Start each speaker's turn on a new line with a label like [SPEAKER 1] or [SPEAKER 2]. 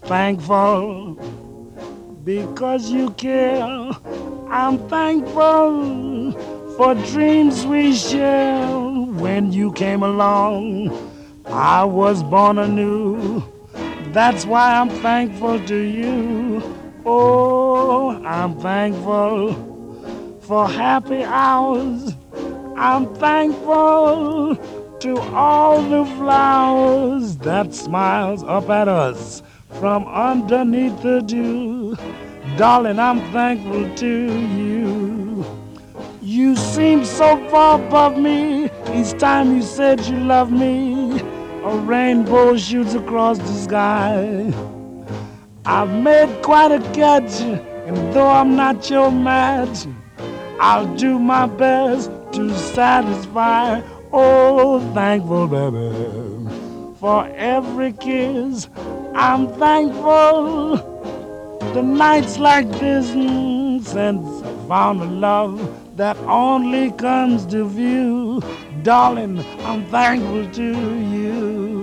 [SPEAKER 1] thankful because you care. I'm thankful for dreams we share. When you came along, I was born anew. That's why I'm thankful to you. Oh, I'm thankful for happy hours. I'm thankful to all the flowers that smiles up at us from underneath the dew. Darling, I'm thankful to you. You seem so far above me each time you said you love me. A rainbow shoots across the sky. I've made quite a catch, and though I'm not your match, I'll do my best to satisfy. Oh, thankful, baby, for every kiss. I'm thankful the nights like this, since I found a love that only comes to view. Darling, I'm thankful to you.